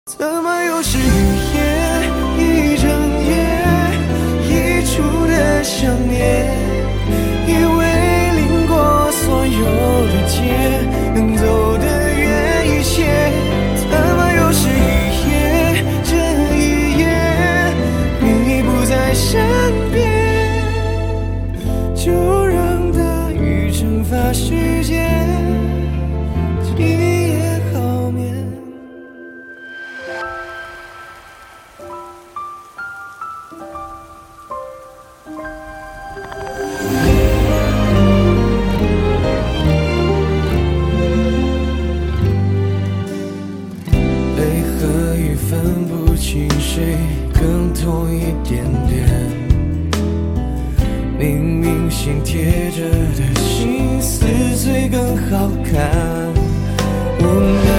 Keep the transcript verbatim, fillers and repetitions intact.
怎么又是一夜一整夜溢出的想念，以为淋过所有的街，能走得远一些，怎么又是一夜这一夜你不在身边，就让大雨蒸发时间，今夜好眠。泪和雨分不清谁更痛一点点，明明心贴着的心撕碎更好看，无奈